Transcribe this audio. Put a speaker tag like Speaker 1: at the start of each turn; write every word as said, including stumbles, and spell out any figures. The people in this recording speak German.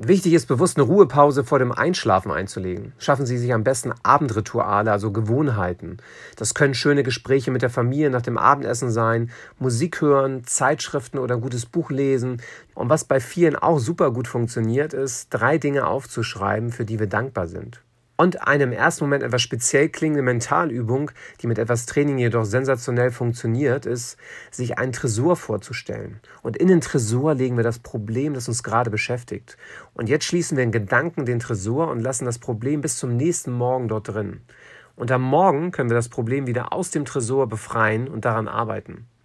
Speaker 1: Wichtig ist, bewusst eine Ruhepause vor dem Einschlafen einzulegen. Schaffen Sie sich am besten Abendrituale, also Gewohnheiten. Das können schöne Gespräche mit der Familie nach dem Abendessen sein, Musik hören, Zeitschriften oder ein gutes Buch lesen. Und was bei vielen auch super gut funktioniert, ist, drei Dinge aufzuschreiben, für die wir dankbar sind. Und eine im ersten Moment etwas speziell klingende Mentalübung, die mit etwas Training jedoch sensationell funktioniert, ist, sich einen Tresor vorzustellen. Und in den Tresor legen wir das Problem, das uns gerade beschäftigt. Und jetzt schließen wir in Gedanken den Tresor und lassen das Problem bis zum nächsten Morgen dort drin. Und am Morgen können wir das Problem wieder aus dem Tresor befreien und daran arbeiten.